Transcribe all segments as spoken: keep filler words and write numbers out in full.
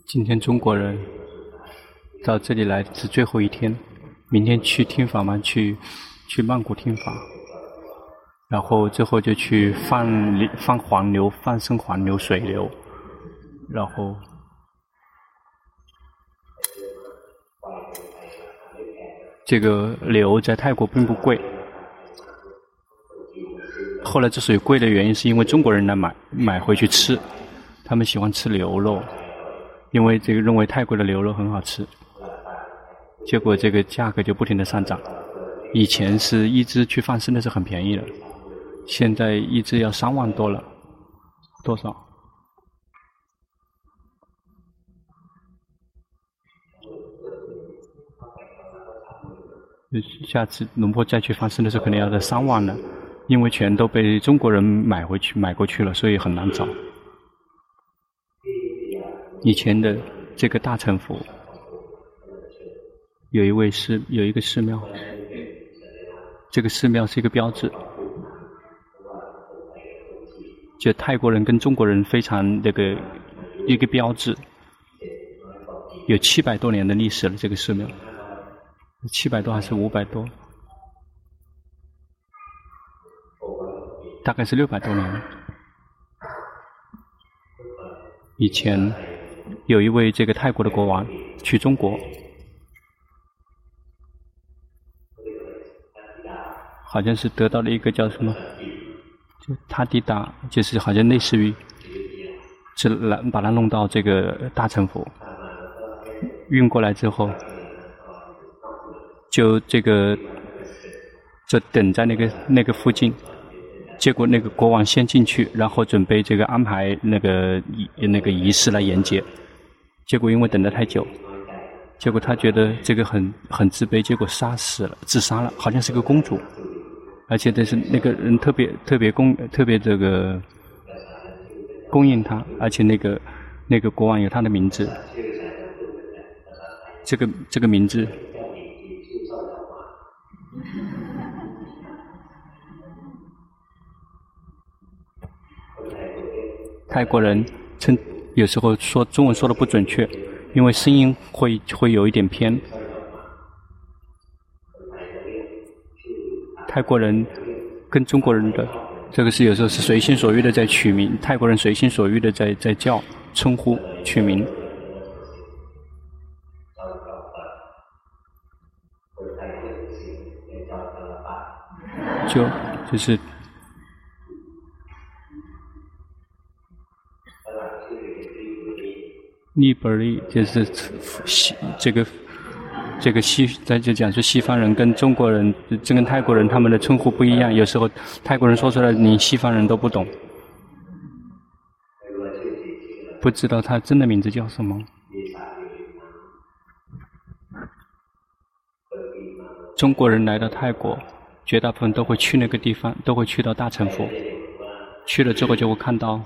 今天中国人到这里来是最后一天，明天去听法吗？去去曼谷听法，然后之后就去放放黄流，放生黄流水流，然后这个流在泰国并不贵。后来之所以贵的原因，是因为中国人来买买回去吃，他们喜欢吃牛肉，因为这个认为泰国的牛肉很好吃，结果这个价格就不停的上涨。以前是一只去放生的是很便宜的，现在一只要三万多了，多少？下次龙婆再去放生的时候，可能要在三万了。因为全都被中国人买回去买过去了，所以很难找。以前的这个大乘佛，有一位寺，有一个寺庙，这个寺庙是一个标志，就泰国人跟中国人非常这个一个标志，有七百多年的历史了。这个寺庙，七百多还是五百多？大概是六百多年。以前有一位这个泰国的国王去中国，好像是得到了一个叫什么，就他地达，就是好像类似于是来把他弄到这个大乘佛，运过来之后，就这个就等在那个那个附近。结果那个国王先进去，然后准备这个安排那个仪那个仪式来迎接。结果因为等得太久，结果他觉得这个很很自卑，结果杀死了，自杀了，好像是个公主，而且但是那个人特别特别供特别这个供应他，而且那个那个国王有他的名字，这个这个名字。泰国人称有时候说中文说的不准确，因为声音会会有一点偏。泰国人跟中国人的这个是有时候是随心所欲的在取名，泰国人随心所欲的在在叫称呼取名。就就是利伯利，就是西这个这个西，在这讲说西方人跟中国人，这跟泰国人他们的称呼不一样。有时候泰国人说出来，你西方人都不懂，不知道他真的名字叫什么。中国人来到泰国，绝大部分都会去那个地方，都会去到大乘佛。去了之后就会看到。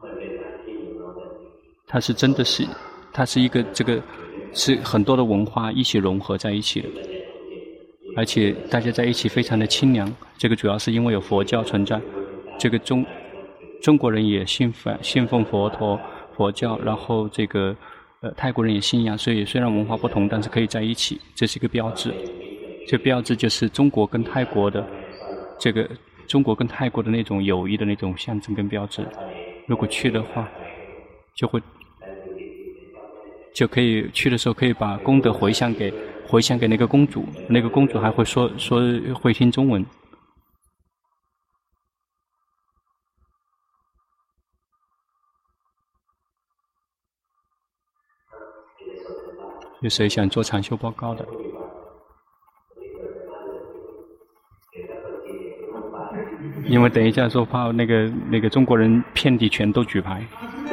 它是真的是，它是一个这个是很多的文化一起融合在一起的，而且大家在一起非常的清凉。这个主要是因为有佛教存在，这个中中国人也信奉信奉佛陀佛教，然后这个呃泰国人也信仰，所以虽然文化不同，但是可以在一起，这是一个标志。这标志就是中国跟泰国的这个中国跟泰国的那种友谊的那种象征跟标志。如果去的话，就会。就可以去的时候可以把功德回向给回向给那个公主，那个公主还会说说会听中文。有谁想做长修报告的？因为等一下说怕那个那个中国人遍地全都举牌。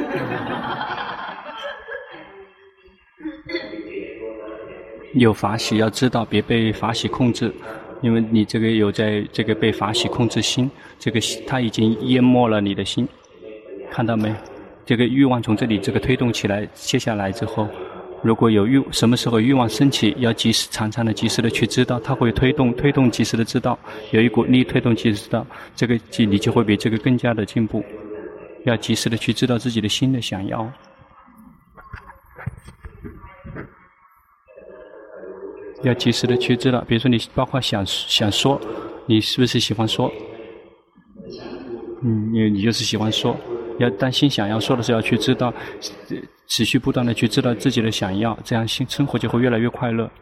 有法喜要知道，别被法喜控制，因为你这个有在这个被法喜控制心，这个它已经淹没了你的心，看到没？这个欲望从这里这个推动起来，接下来之后，如果有欲什么时候欲望升起，要及时常常的及时的去知道，它会推动推动及时的知道，有一股力推动及时知道，这个你就会比这个更加的进步，要及时的去知道自己的心的想要。 要及时的去知道，比如说你包括想想说，你是不是喜欢说？嗯，你你就是喜欢说，要担心想要说的时候要去知道，持续不断的去知道自己的想要，这样生生活就会越来越快乐。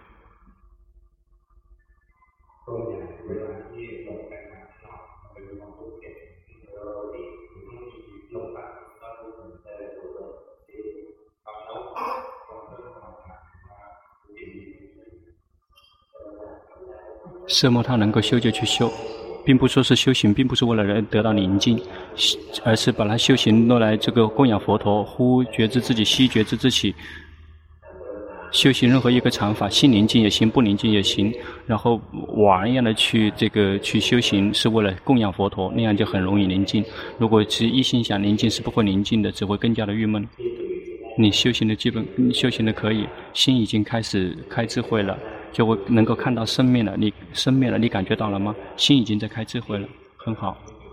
色魔他能够修就去修，并不说是修行，并不是为了人得到宁静，而是把它修行落来这个供养佛陀，呼觉知自己，吸觉知自己。修行任何一个禅法，心宁静也行，不宁静也行，然后玩一样的去这个去修行，是为了供养佛陀，那样就很容易宁静。如果是一心想宁静，是不会宁静的，只会更加的郁闷。你修行的基本，你修行的可以，心已经开始开智慧了，就会能够看到生灭了。你生灭了，你感觉到了吗？心已经在开智慧了，很好。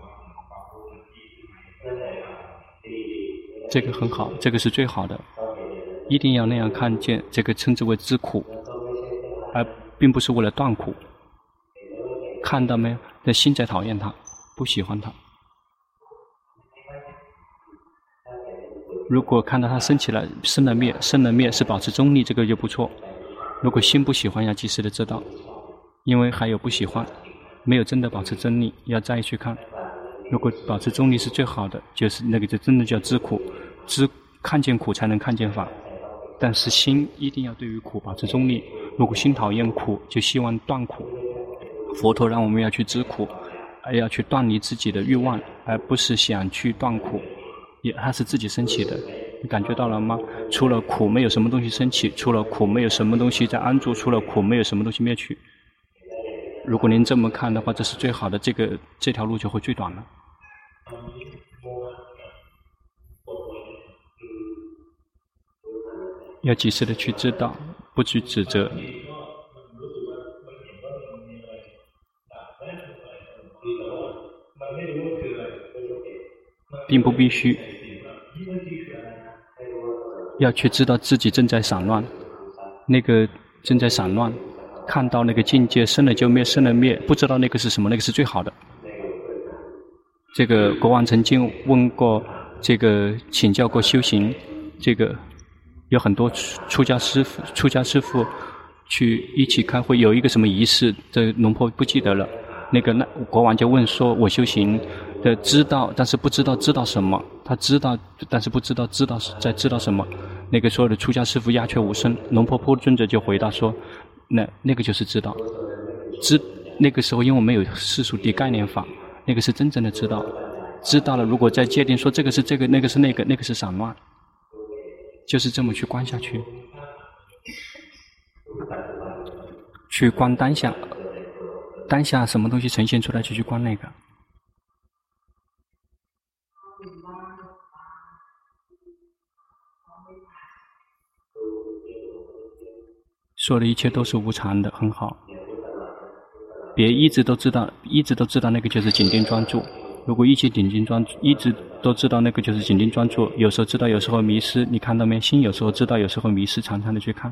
这个很好，这个是最好的。一定要那样看见，这个称之为知苦，而并不是为了断苦。看到没有？那心在讨厌它，不喜欢它。如果看到它升起来，生了灭，生了灭是保持中立，这个就不错。如果心不喜欢，要及时的知道，因为还有不喜欢，没有真的保持中立，要再去看。如果保持中立是最好的，就是那个就真的叫知苦，知看见苦才能看见法。但是心一定要对于苦保持中立。如果心讨厌苦，就希望断苦。佛陀让我们要去知苦，而要去断离自己的欲望，而不是想去断苦。也它是自己升起的，你感觉到了吗？除了苦，没有什么东西升起；除了苦，没有什么东西在安住；除了苦，没有什么东西灭去。如果您这么看的话，这是最好的，这个这条路就会最短了。要及时的去知道，不去指责。并不必须要去知道自己正在散乱，那个正在散乱，看到那个境界生了就灭，生了灭，不知道那个是什么，那个是最好的。这个国王曾经问过，这个请教过修行，这个有很多出家师父，出家师父去一起开会，有一个什么仪式，这龙婆不记得了。那个那国王就问说：“我修行的知道，但是不知道知道什么？他知道，但是不知道知道在知道什么？”那个所有的出家师父鸦雀无声。龙婆婆尊者就回答说：“那那个就是知道，知那个时候因为我们有世俗谛概念法，那个是真正的知道。知道了，如果再界定说这个是这个，那个是那个，那个是散乱，就是这么去观下去，去观当下。”当下什么东西呈现出来就去观那个。说的一切都是无常的，很好。别一直都知道，一直都知道那个就是紧盯专注。如果一直紧盯专注，一直都知道那个就是紧盯专注，有时候知道，有时候迷失。你看到没？心有时候知道，有时候迷失，常常的去看。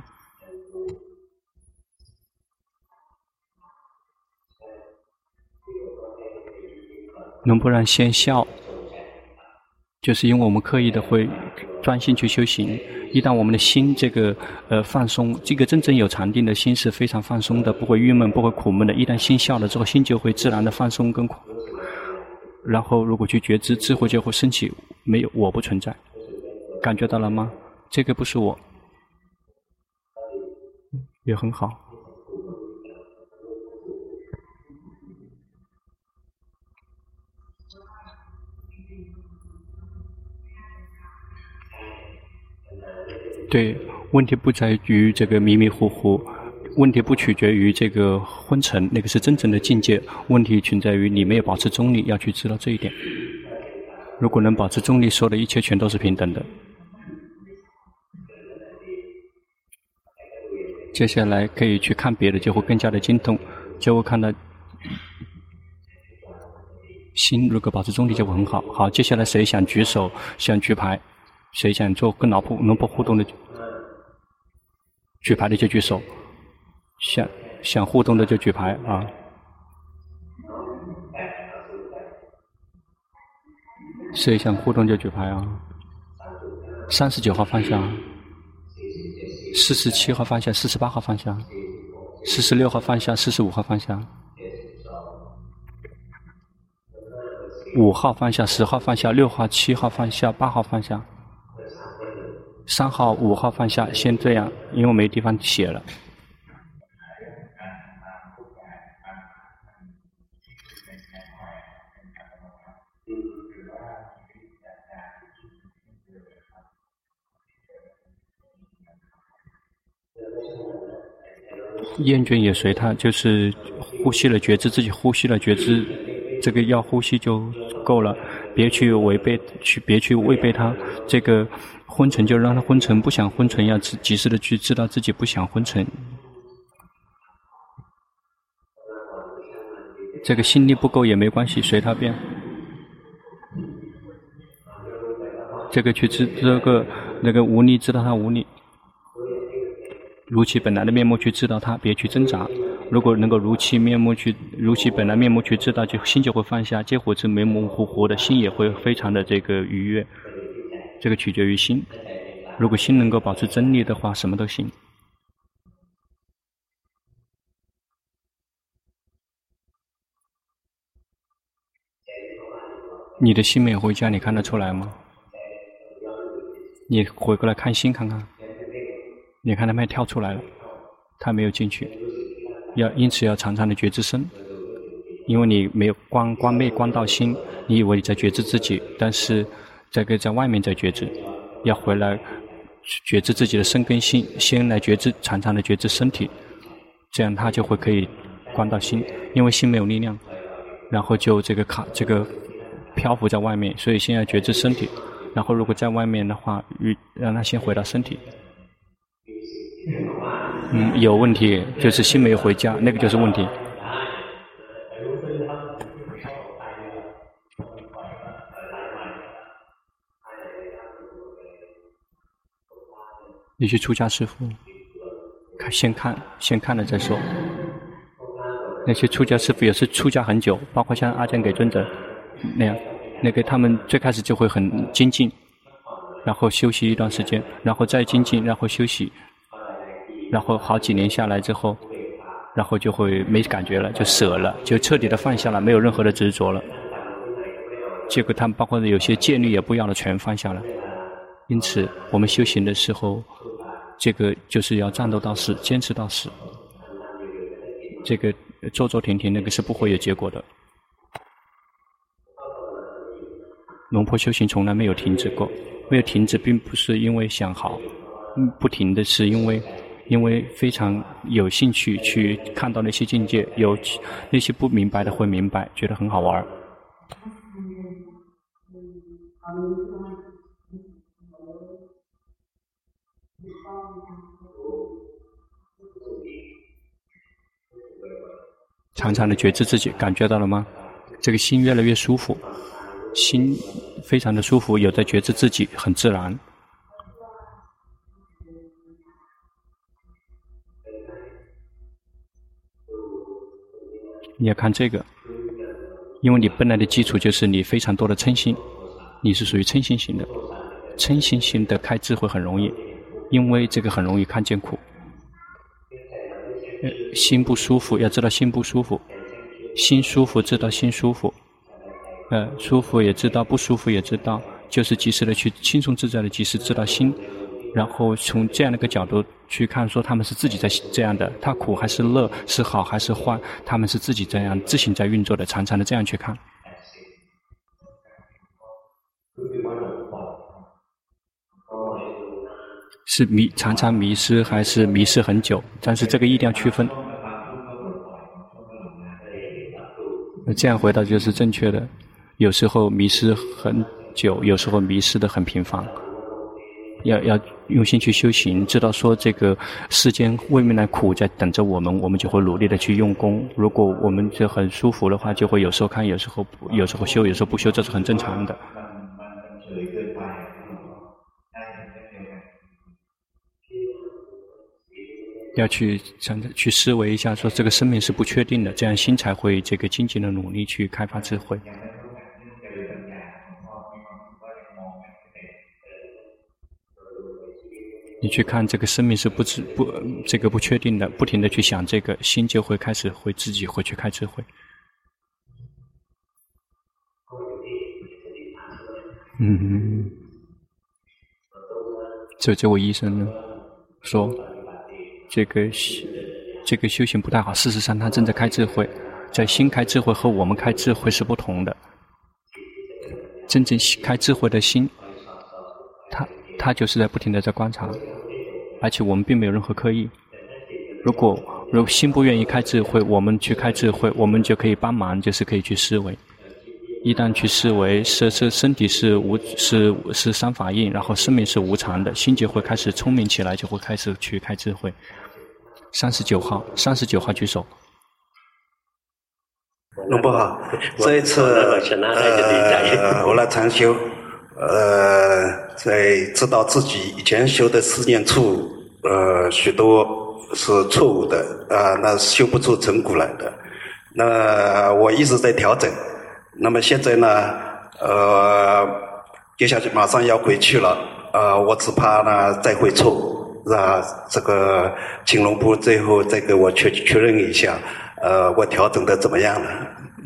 能不让先笑，就是因为我们刻意的会专心去修行。一旦我们的心这个呃放松，这个真正有禅定的心是非常放松的，不会郁闷，不会苦闷的。一旦心笑了之后，心就会自然的放松跟苦。然后如果去觉知，智慧就会升起，没有我不存在。感觉到了吗？这个不是我，也很好。对，问题不在于这个迷迷糊糊，问题不取决于这个昏沉，那个是真正的境界。问题存在于你没有保持中立，要去知道这一点。如果能保持中立，说的一切全都是平等的。接下来可以去看别的，就会更加的精通，就会看到心如果保持中立就会很好。好，接下来谁想举手，想举牌？谁想做跟老婆龙婆互动的举牌的就举手， 想想互动的就举牌啊。谁想互动就举牌啊。三十九号放下，四十七号放下，四十八号放下，四十六号放下，四十五号放下，五号放下，十号放下，六号、七号放下，八号放下，三号、五号放下。先这样，因为我没地方写了。厌倦也随他，就是呼吸了觉知，自己呼吸了觉知，这个要呼吸就够了，别去违背，去别去违背他。这个昏沉就让他昏沉，不想昏沉要及时的去知道自己不想昏沉。这个心力不够也没关系，随他变。这个去知这个那个无力，知道他无力。如其本来的面目去知道它，别去挣扎。如果能够如其面目去，如其本来面目去知道，就心就会放下。结果是模模糊糊的，心也会非常的这个愉悦。这个取决于心。如果心能够保持真理的话，什么都行。你的心没有回家，你看得出来吗？你回过来看心看看。你看他们跳出来了，他没有进去，要因此要常常的觉知身，因为你没有关关没关到心，你以为你在觉知自己，但是这个在外面在觉知，要回来觉知自己的身跟心，先来觉知常常的觉知身体，这样他就会可以关到心，因为心没有力量，然后就这个卡这个漂浮在外面，所以先要觉知身体，然后如果在外面的话，让他先回到身体。嗯，有问题，就是心没有回家，那个就是问题。你去出家师父，看先看，先看了再说。那些出家师父也是出家很久，包括像阿姜给尊者那样，那个他们最开始就会很精进，然后休息一段时间，然后再精进，然后休息。然后好几年下来之后，然后就会没感觉了，就舍了，就彻底的放下了，没有任何的执着了。结果他们包括有些戒律也不要了，全放下了。因此，我们修行的时候，这个就是要战斗到死，坚持到死。这个做做停停，那个是不会有结果的。龙婆修行从来没有停止过，没有停止，并不是因为想好，不停的是因为。因为非常有兴趣去看到那些境界，有那些不明白的会明白，觉得很好玩。常常的觉知自己，感觉到了吗？这个心越来越舒服，心非常的舒服，有在觉知自己，很自然。你要看这个，因为你本来的基础就是你非常多的嗔心，你是属于嗔心型的，嗔心型的开智慧很容易，因为这个很容易看见苦。心不舒服，要知道心不舒服，心舒服知道心舒服，呃，舒服也知道，不舒服也知道，就是及时的去轻松自在的及时知道心。然后从这样的一个角度去看，说他们是自己在这样的，他苦还是乐，是好还是坏，他们是自己这样自行在运作的，常常的这样去看。是迷常常迷失还是迷失很久？但是这个一定要区分。这样回答就是正确的。有时候迷失很久，有时候迷失的很频繁。要要用心去修行，知道说这个世间未免来苦在等着我们，我们就会努力的去用功。如果我们就很舒服的话，就会有时候看，有时候有时候修，有时候不修，这是很正常的。 要去想着去思维一下，说这个生命是不确定的，这样心才会这个精进的努力去开发智慧。你去看这个生命是不知不这个不确定的，不停的去想这个，心就会开始会自己会去开智慧。嗯，这这位医生呢说，这个这个修行不太好。事实上，他正在开智慧，在心开智慧和我们开智慧是不同的。真正开智慧的心，他他就是在不停的在观察，而且我们并没有任何刻意。如果如果心不愿意开智慧，我们去开智慧，我们就可以帮忙，就是可以去思维。一旦去思维，是是身体是无是是三法印，然后生命是无常的，心就会开始聪明起来，就会开始去开智慧。三十九号，三十九号举手。 龙波好，这一次呃，我来禅修，呃，在知道自己以前修的四念处，呃，许多是错误的啊、呃，那修不出成果来的。那我一直在调整。那么现在呢，呃，接下去马上要回去了，呃，我只怕呢再会错，啊，这个请龙波最后再给我确确认一下，呃，我调整的怎么样了？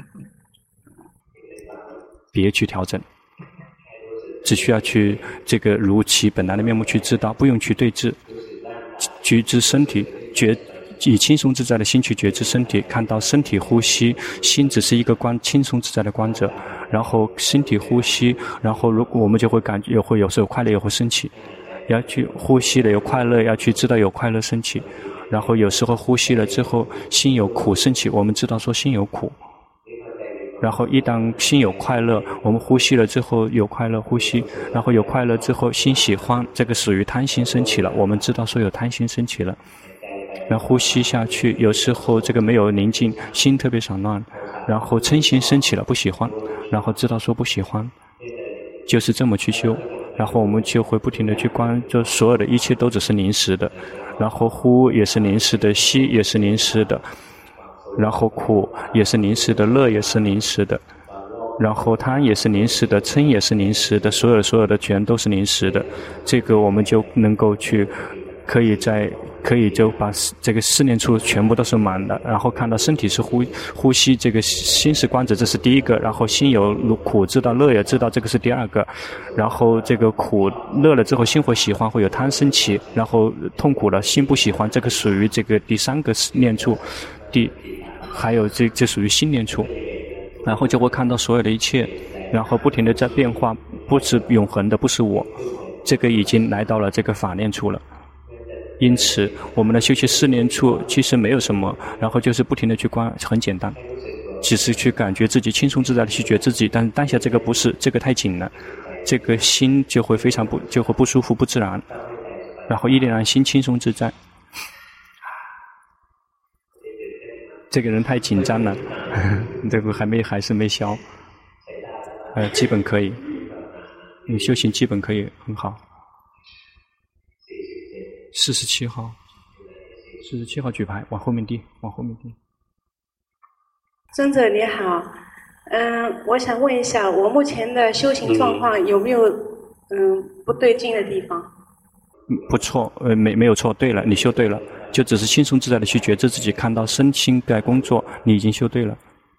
别去调整，只需要去这个如其本来的面目去知道，不用去对峙，觉知身体，觉。以轻松自在的心去觉知身体，看到身体呼吸，心只是一个观轻松自在的观者，然后身体呼吸，然后如果我们就会感觉也会有时候快乐也会生气，要去呼吸了有快乐，要去知道有快乐生气，然后有时候呼吸了之后心有苦生气，我们知道说心有苦，然后一旦心有快乐，我们呼吸了之后有快乐呼吸，然后有快乐之后心喜欢，这个属于贪心升起了，我们知道说有贪心升起了。然后呼吸下去，有时候这个没有宁静，心特别散乱，然后嗔心升起了，不喜欢，然后知道说不喜欢，就是这么去修，然后我们就会不停的去观，就所有的一切都只是临时的，然后呼也是临时的，吸也是临时的，然后苦也是临时的，乐也是临时的，然后贪也是临时的，嗔也是临时的，所有所有的全都是临时的，这个我们就能够去可以在可以就把这个四念处全部都是满的，然后看到身体是呼呼吸，这个心是观者，这是第一个，然后心有苦知道，乐也知道，这个是第二个，然后这个苦乐了之后心会喜欢，会有贪生起，然后痛苦了心不喜欢，这个属于这个第三个念处，第还有这这属于心念处，然后就会看到所有的一切，然后不停的在变化，不是永恒的，不是我，这个已经来到了这个法念处了。因此我们的修习四念处其实没有什么，然后就是不停的去观，很简单，只是去感觉自己轻松自在的去觉自己，但当下这个不是，这个太紧了，这个心就会非常不就会不舒服不自然，然后一定让心轻松自在。这个人太紧张了，这个还没还是没消，呃，基本可以，你修行基本可以很好。四十七号，四十七号举牌，往后面递，往后面递。 尊者你好，嗯、呃，我想问一下，我目前的修行状况有没有嗯不对劲的地方？ 不错，呃，没没有错，对了，你修对了，就只是轻松自在的去觉知自己，看到身心在工作，你已经修对了。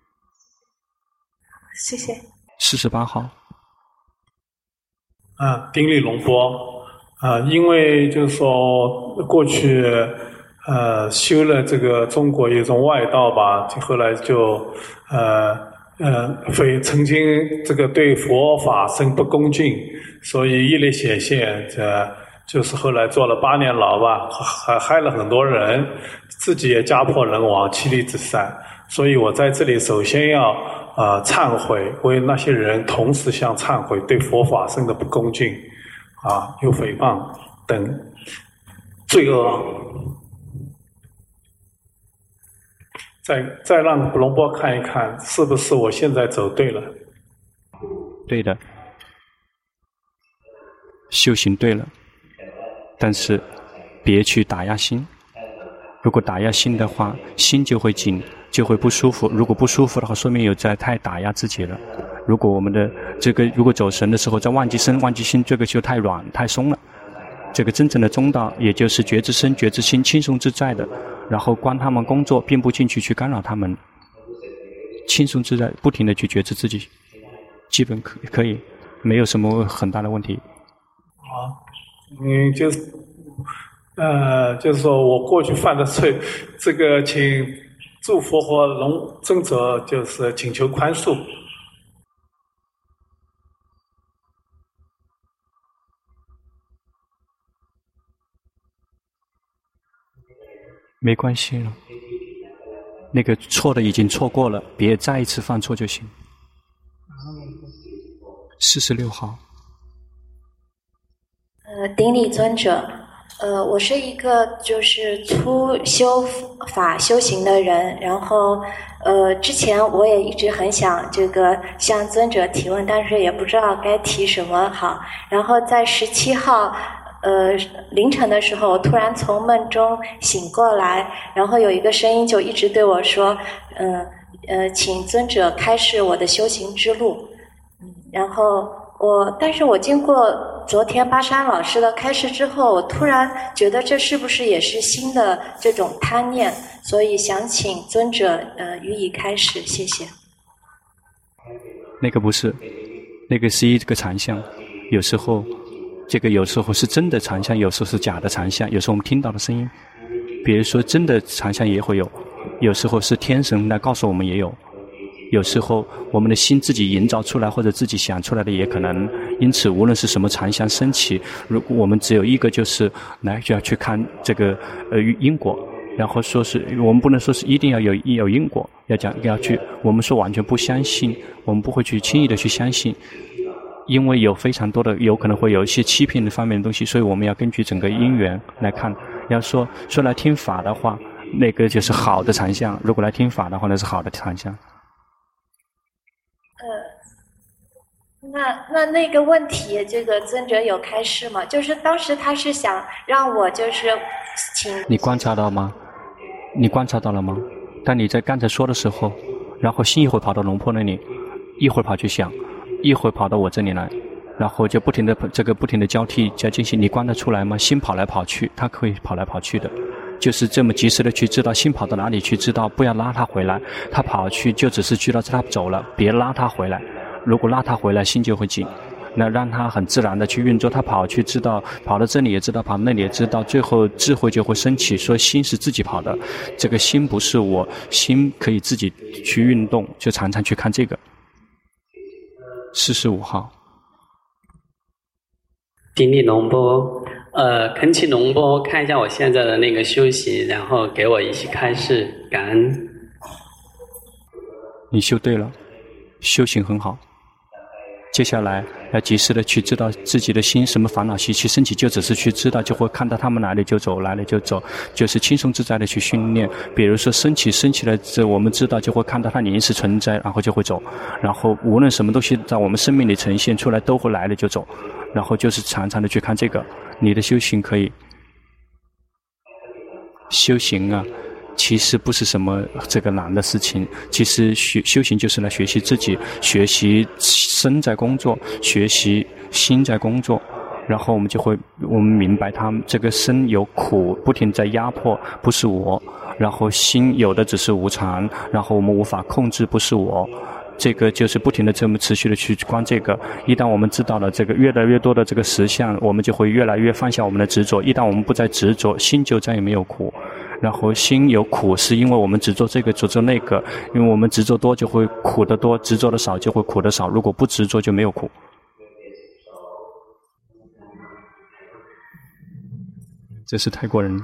谢谢。 四十八号。 啊，丁力龙波。啊，因为就是说过去呃修了这个中国一种外道吧，后来就呃呃非曾经这个对佛法生不恭敬，所以业力显现，这就是后来坐了八年牢吧，还害了很多人，自己也家破人亡，妻离子散。所以我在这里首先要呃忏悔，为那些人同时向忏悔对佛法生的不恭敬。啊，有诽谤等罪恶，再再让龙波看一看，是不是我现在走对了？ 对的，修行对了，但是别去打压心， 如果打压心的话，心就会紧，就会不舒服。如果不舒服的话，说明有在太打压自己了。如果我们的这个如果走神的时候，在忘记身、忘记心，这个就太软、太松了。这个真正的中道，也就是觉知身、觉知心，轻松自在的，然后观他们工作，并不进去去干扰他们，轻松自在，不停的去觉知自己，基本可可以，没有什么很大的问题。 好，嗯，就是。呃，就是说我过去犯的罪，这个请诸佛和龙尊者就是请求宽恕。 没关系了，那个错的已经错过了，别再一次犯错就行。四十六号。 呃，顶礼尊者。呃，我是一个就是初修法修行的人，然后呃，之前我也一直很想这个向尊者提问，但是也不知道该提什么好。然后在十七号呃凌晨的时候，我突然从梦中醒过来，然后有一个声音就一直对我说，嗯 呃, 呃，请尊者开示我的修行之路。嗯，然后。我，但是我经过昨天巴山老师的开示之后，我突然觉得这是不是也是新的这种贪念，所以想请尊者呃予以开示，谢谢。 那个不是，那个是一个禅相，有时候这个有时候是真的禅相，有时候是假的禅相，有时候我们听到的声音，比如说真的禅相也会有，有时候是天神来告诉我们也有。有时候我们的心自己营造出来或者自己想出来的也可能，因此无论是什么禅相升起，如果我们只有一个就是来就要去看这个呃因果，然后说是我们不能说是一定要有有因果，要讲要去我们说完全不相信，我们不会去轻易的去相信，因为有非常多的有可能会有一些欺骗的方面的东西，所以我们要根据整个因缘来看。要说说来听法的话，那个就是好的禅相，如果来听法的话，那是好的禅相。 呃，那那那个问题，这个尊者有开示吗？就是当时他是想让我就是请你观察到吗？你观察到了吗？当你在刚才说的时候，然后心一会儿跑到龙婆那里，一会儿跑去想，一会儿跑到我这里来，然后就不停的这个不停的交替在进行，你观得出来吗？心跑来跑去，它可以跑来跑去的。就是这么及时的去知道心跑到哪里去，知道不要拉他回来，他跑去就只是知道他走了，别拉他回来。如果拉他回来，心就会紧。那让他很自然的去运作，他跑去知道，跑到这里也知道，跑到那里也知道，最后智慧就会升起，说心是自己跑的，这个心不是我，心可以自己去运动，就常常去看这个。四十五号。 顶礼龙波，呃，恳请龙波看一下我现在的那个修行，然后给我一些开示，感恩。 你修对了，修行很好。接下来要及时的去知道自己的心什么烦恼习气升起，就只是去知道，就会看到他们来了就走，来了就走，就是轻松自在的去训练。比如说升起升起来，这我们知道就会看到它临时存在，然后就会走。然后无论什么东西在我们生命里呈现出来，都会来了就走。然后就是常常的去看这个，你的修行可以修行啊。其实不是什么这个难的事情，其实学修行就是来学习自己，学习身在工作，学习心在工作，然后我们就会我们明白他们这个身有苦，不停在压迫，不是我，然后心有的只是无常，然后我们无法控制，不是我。这个就是不停的这么持续的去观这个，一旦我们知道了这个越来越多的这个实相，我们就会越来越放下我们的执着，一旦我们不再执着，心就再也没有苦。然后心有苦是因为我们执着这个执着那个，因为我们执着多就会苦得多，执着的少就会苦得少，如果不执着就没有苦。这是泰国人，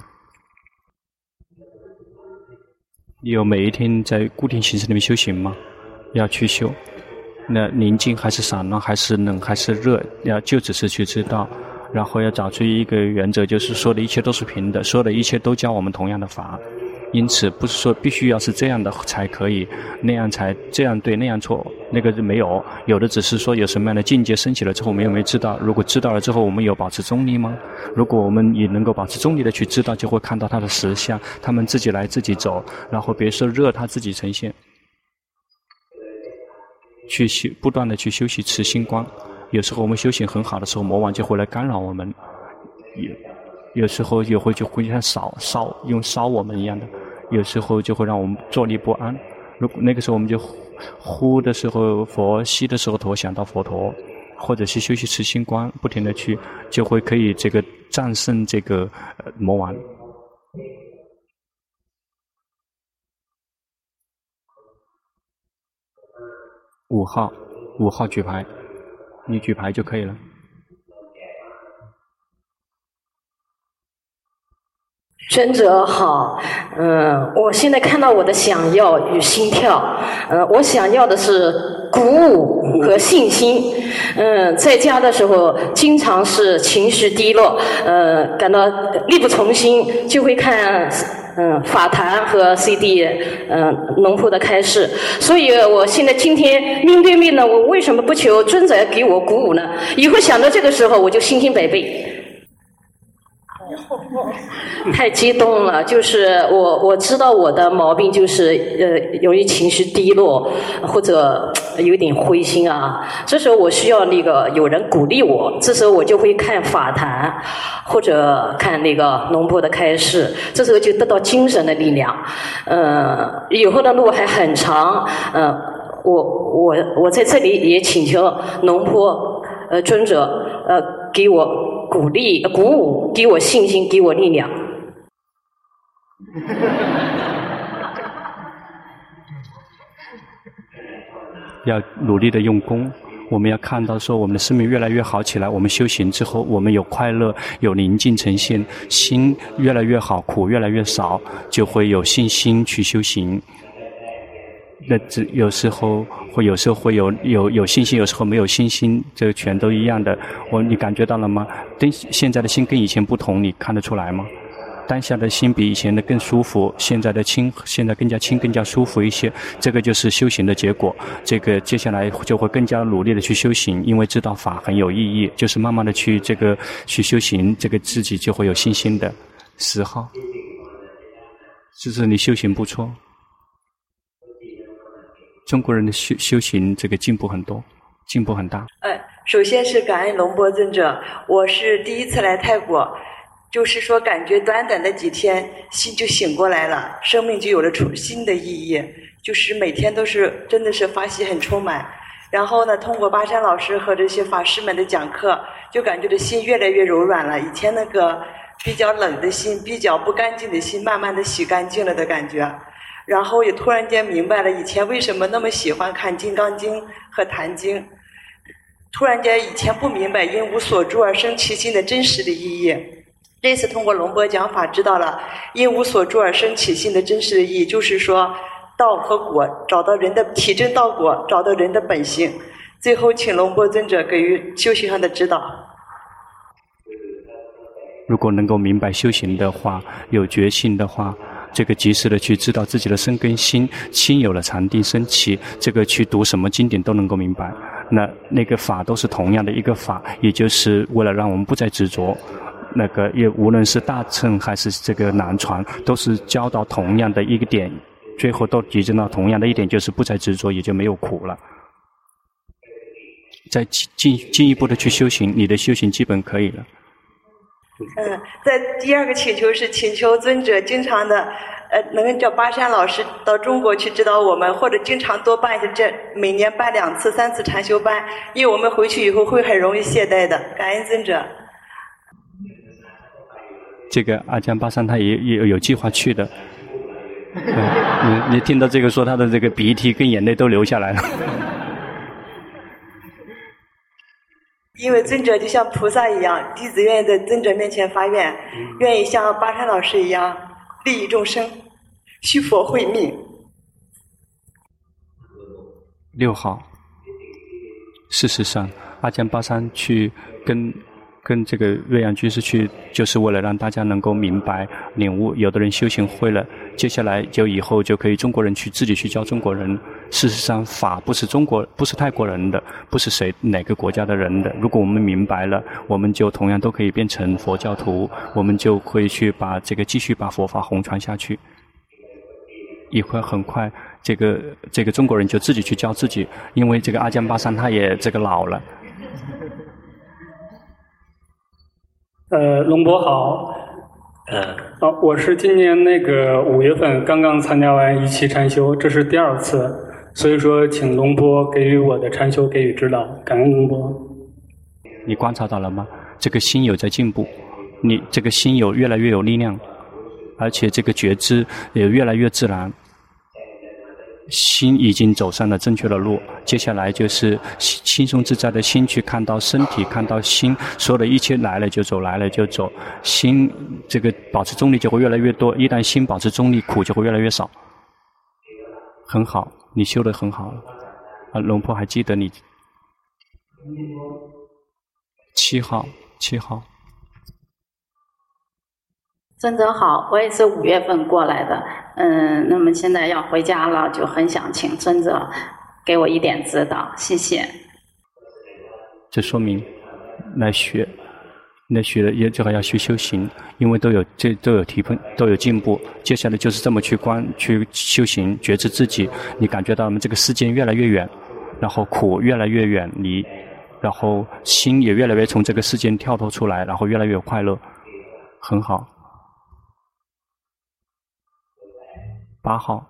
你有每一天在固定形式里面修行吗？要去修，那宁静还是散乱还是冷还是热，要就只是去知道，然后要找出一个原则，就是说的一切都是平的，说的一切都教我们同样的法， 因此不是说必须要是这样的才可以，那样才这样对那样错，那个没有，有的只是说有什么样的境界升起了之后我们有没有知道，如果知道了之后我们有保持中立吗？如果我们也能够保持中立的去知道，就会看到它的实相，他们自己来自己走，然后别说热它自己呈现，去修不断的去修习持心光。有时候我们修行很好的时候，魔王就会来干扰我们，有有时候也会就会像烧烧用烧我们一样的，有时候就会让我们坐立不安。如果那个时候我们就呼的时候佛，吸的时候陀，想到佛陀，或者是休息持心观，不停的去，就会可以这个战胜这个呃魔王。五号，五号举牌，你举牌就可以了。 尊者好，嗯，我现在看到我的想要与心跳，嗯，我想要的是鼓舞和信心，嗯，在家的时候经常是情绪低落，呃，感到力不从心，就会看嗯法坛和 C D， 嗯，农夫的开示，所以我现在今天面对面呢，我为什么不求尊者给我鼓舞呢？以后想到这个时候，我就信心百倍。太激动了，就是我我知道我的毛病就是呃，由于情绪低落或者有点灰心啊，这时候我需要那个有人鼓励我，这时候我就会看法坛或者看那个农播的开示，这时候就得到精神的力量。呃，以后的路还很长，呃，我我我在这里也请求农播呃尊者呃给我鼓励、鼓舞，给我信心，给我力量。 要努力的用功，我们要看到说我们的生命越来越好起来，我们修行之后我们有快乐，有宁静呈现，心越来越好，苦越来越少，就会有信心去修行。那只有时候会有时候会有有有信心，有时候没有信心，这全都一样的。我你感觉到了吗？跟现在的心跟以前不同，你看得出来吗？当下的心比以前的更舒服，现在的轻，现在更加轻，更加舒服一些。这个就是修行的结果。这个接下来就会更加努力的去修行，因为知道法很有意义，就是慢慢的去这个去修行，这个自己就会有信心的。十号，就是你修行不错。中国人的修修行这个进步很多，进步很大。 呃，首先是感恩龙波尊者，我是第一次来泰国，就是说感觉短短的几天心就醒过来了，生命就有了出新的意义，就是每天都是真的是法喜很充满。然后呢，通过巴山老师和这些法师们的讲课，就感觉这心越来越柔软了，以前那个比较冷的心，比较不干净的心慢慢的洗干净了的感觉。然后也突然间明白了以前为什么那么喜欢看《金刚经》和《坛经》，突然间以前不明白因无所住而生其心的真实的意义。这次通过龙波讲法知道了因无所住而生其心的真实的意义，就是说道和果，找到人的体证道果，找到人的本性。最后请龙波尊者给予修行上的指导。 如果能够明白修行的话，有决心的话，这个及时的去知道自己的身跟心，心有了禅定升起，这个去读什么经典都能够明白。那那个法都是同样的一个法，也就是为了让我们不再执着。那个也无论是大乘还是这个南传，都是教到同样的一个点，最后都集中到同样的一点，就是不再执着，也就没有苦了。再进进一步的去修行，你的修行基本可以了。 嗯，在第二个请求是请求尊者经常的，呃，能叫巴山老师到中国去指导我们，或者经常多办一些这每年办两次、三次禅修班，因为我们回去以后会很容易懈怠的。感恩尊者。 这个阿江巴山他也也有计划去的。嗯，你你听到这个说他的这个鼻涕跟眼泪都流下来了。 因为尊者就像菩萨一样，弟子愿意在尊者面前发愿，愿意像巴山老师一样利益众生，续佛慧命。 六号，事实上，阿江巴山去跟跟这个瑞阳居士去，就是为了让大家能够明白、领悟。有的人修行会了，接下来就以后就可以中国人去自己去教中国人。事实上，法不是中国，不是泰国人的，不是谁哪个国家的人的。如果我们明白了，我们就同样都可以变成佛教徒，我们就会去把这个继续把佛法弘传下去。一会很快，这个这个中国人就自己去教自己，因为这个阿江巴桑他也这个老了。 呃，龙波好。嗯。啊，我是今年那个五月份刚刚参加完一期禅修，这是第二次，所以说请龙波给予我的禅修给予指导，感恩龙波。 你观察到了吗？这个心有在进步，你这个心有越来越有力量，而且这个觉知也越来越自然。心已经走上了正确的路，接下来就是轻松自在的心去看到身体，看到心，所有的一切来了就走，来了就走。心这个保持中立就会越来越多，一旦心保持中立，苦就会越来越少。很好，你修得很好了。啊，龙婆还记得你。七号，七号。 尊者好，我也是五月份过来的，嗯，那么现在要回家了，就很想请尊者给我一点指导，谢谢。 这说明来学，来学的也最好要去修行，因为都有这都有提升，都有进步。接下来就是这么去观去修行，觉知自己，你感觉到我们这个世界越来越远，然后苦越来越远离，然后心也越来越从这个世界跳脱出来，然后越来越快乐，很好。八号。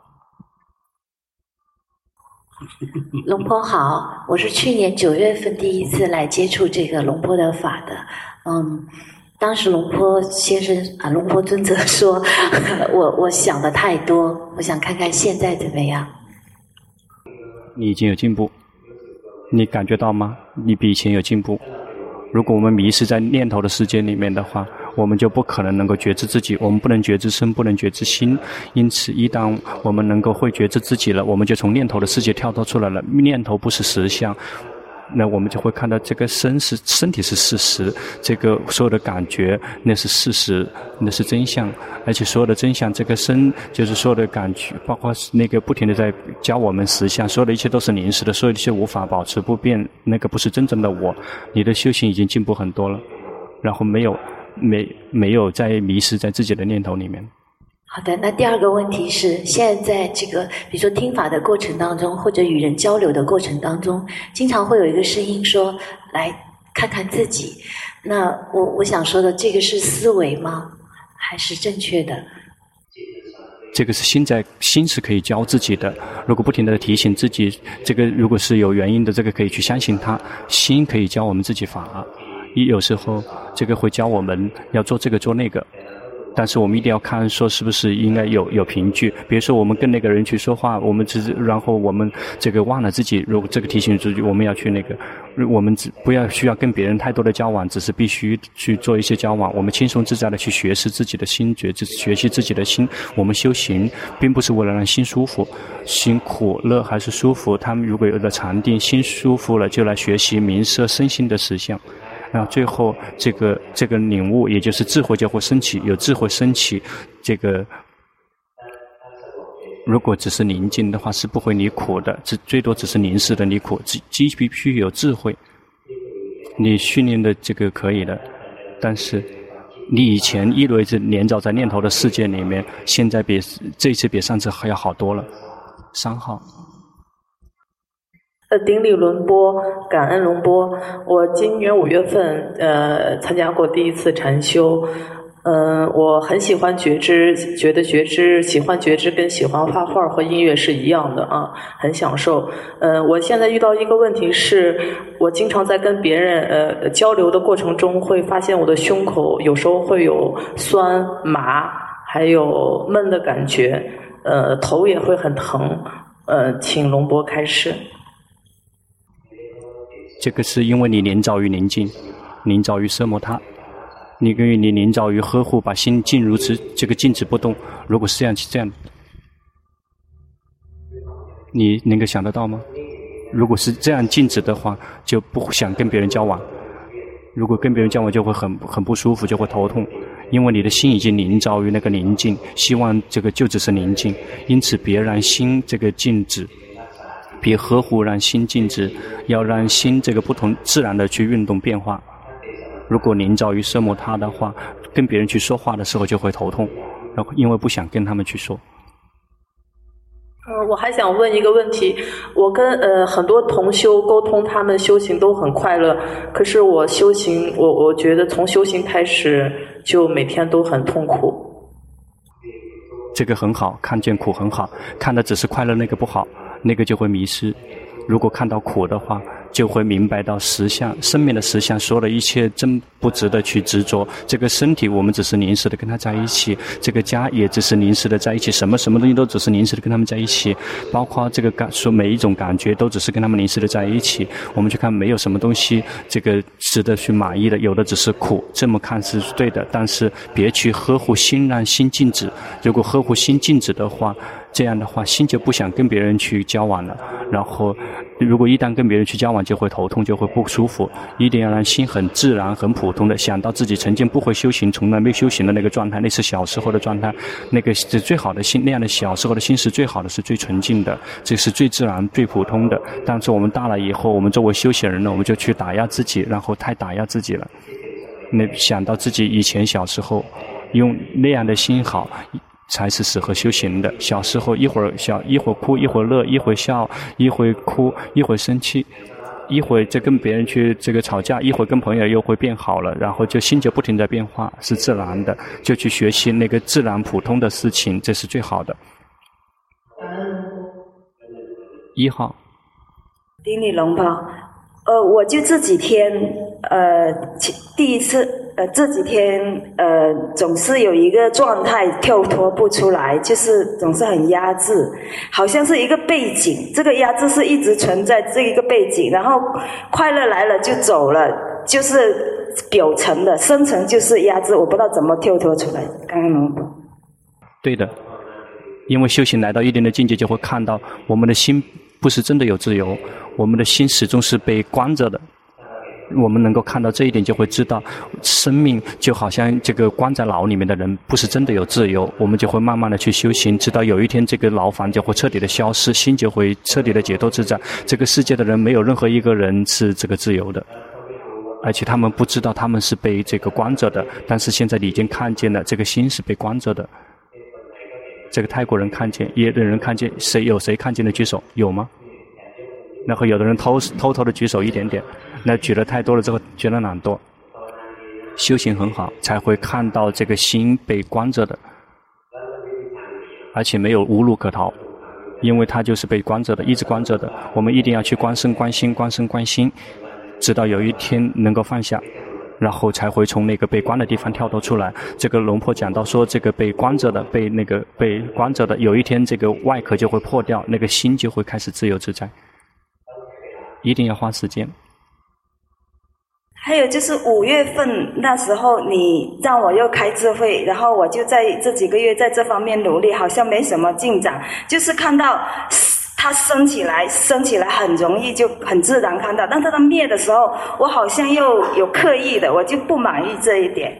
龙婆好，我是去年九月份第一次来接触这个龙婆的法的。嗯，当时龙婆先生啊，龙婆尊者说，我我想的太多，我想看看现在怎么样。 你已经有进步，你感觉到吗？你比以前有进步。如果我们迷失在念头的世界里面的话，我们就不可能能够觉知自己，我们不能觉知身，不能觉知心。因此一旦我们能够会觉知自己了，我们就从念头的世界跳脱出来了。念头不是实相，那我们就会看到这个身是身体是事实，这个所有的感觉那是事实，那是真相。而且所有的真相，这个身就是所有的感觉，包括那个不停的在教我们实相，所有的一切都是临时的，所有的一切无法保持不变，那个不是真正的我。你的修行已经进步很多了，然后没有没没有再迷失在自己的念头里面。 好的，那第二个问题是，现在在这个比如说听法的过程当中，或者与人交流的过程当中，经常会有一个声音说，来看看自己。那我我想说的，这个是思维吗？还是正确的？ 这个是心在心是可以教自己的，如果不停地提醒自己，这个如果是有原因的，这个可以去相信它。心可以教我们自己法，有时候这个会教我们要做这个做那个，但是我们一定要看说是不是应该有有凭据。比如说我们跟那个人去说话，我们只是然后我们这个忘了自己，如果这个提醒自己我们要去那个，我们只不要需要跟别人太多的交往，只是必须去做一些交往。我们轻松自在的去学习自己的心觉，学习自己的心。我们修行并不是为了让心舒服，心苦乐还是舒服，他们如果有了禅定，心舒服了，就来学习明摄身心的实相。然后最后这个这个领悟，也就是智慧就会升起，有智慧升起，这个如果只是宁静的话是不会离苦的，只最多只是临时的离苦，既必须有智慧。你训练的这个可以的，但是你以前一直是连着在念头的世界里面，现在比这一次比上次还要好多了。三号。 呃，顶礼轮波，感恩龙波。我今年五月份呃参加过第一次禅修，嗯、呃，我很喜欢觉知，觉得觉知喜欢觉知跟喜欢画画和音乐是一样的啊，很享受。呃，我现在遇到一个问题是，我经常在跟别人呃交流的过程中，会发现我的胸口有时候会有酸麻，还有闷的感觉，呃，头也会很疼。呃，请龙波开示。 这个是因为你临着于宁静，临着于奢摩他，你跟你临着于呵护，把心静如之，这个静止不动。如果是这样，这样，你能够想得到吗？如果是这样静止的话，就不想跟别人交往。 如果跟别人交往就会很很不舒服，就会头痛，因为你的心已经凝照于那个宁静，希望这个就只是宁静，因此别让心这个静止，别呵护让心静止，要让心这个不同自然的去运动变化。如果凝照于色摩他的话，跟别人去说话的时候就会头痛，然后因为不想跟他们去说。 呃，我还想问一个问题，我跟呃很多同修沟通，他们修行都很快乐，可是我修行，我我觉得从修行开始就每天都很痛苦。 这个很好，看见苦很好，看的只是快乐那个不好，那个就会迷失。如果看到苦的话，就会明白到实相，生命的实相，所有的一切真不值得去执着。这个身体我们只是临时的跟他在一起，这个家也只是临时的在一起，什么什么东西都只是临时的跟他们在一起，包括这个感说每一种感觉都只是跟他们临时的在一起。我们去看没有什么东西这个值得去满意的，有的只是苦，这么看是对的，但是别去呵护心，让心静止。如果呵护心静止的话，这样的话心就不想跟别人去交往了，然后如果一旦跟别人去交往就会头痛，就会不舒服。一定要让心很自然很普通的想到自己曾经不会修行，从来没修行的那个状态，那是小时候的状态，那个是最好的心，那样的小时候的心是最好的，是最纯净的，这是最自然最普通的。但是我们大了以后，我们作为修行人呢，我们就去打压自己，然后太打压自己了。那想到自己以前小时候用那样的心好，才是适合修行的。小时候一会儿笑，一会儿哭，一会儿乐，一会儿笑，一会儿哭，一会儿生气，一会儿就跟别人去这个吵架，一会儿跟朋友又会变好了，然后就心就不停在变化，是自然的，就去学习那个自然普通的事情，这是最好的。一号， 顶礼龙宝，呃，我就这几天，呃，第一次，呃，这几天，呃，总是有一个状态跳脱不出来，就是总是很压制，好像是一个背景，这个压制是一直存在这一个背景，然后快乐来了就走了，就是表层的，深层就是压制，我不知道怎么跳脱出来。刚刚龙宝，对的， 因为修行来到一定的境界，就会看到我们的心不是真的有自由，我们的心始终是被关着的。我们能够看到这一点，就会知道生命就好像这个关在牢里面的人不是真的有自由。我们就会慢慢的去修行，直到有一天这个牢房就会彻底的消失，心就会彻底的解脱自在。这个世界的人没有任何一个人是这个自由的，而且他们不知道他们是被这个关着的，但是现在你已经看见了，这个心是被关着的。这个泰国人看见，也有人看见，谁有谁看见的举手？有吗？然后有的人偷偷偷的举手一点点，那举了太多了之后觉得懒惰。修行很好，才会看到这个心被关着的，而且没有无路可逃，因为它就是被关着的，一直关着的。我们一定要去观身观心，观身观心，直到有一天能够放下，然后才会从那个被关的地方跳脱出来。这个龙婆讲到说，这个被关着的，被那个被关着的，有一天这个外壳就会破掉，那个心就会开始自由自在。一定要花时间。 还有就是五月份那时候，你让我又开智慧，然后我就在这几个月在这方面努力，好像没什么进展，就是看到它升起来，升起来很容易，就很自然看到，但是它灭的时候，我好像又有刻意的，我就不满意这一点。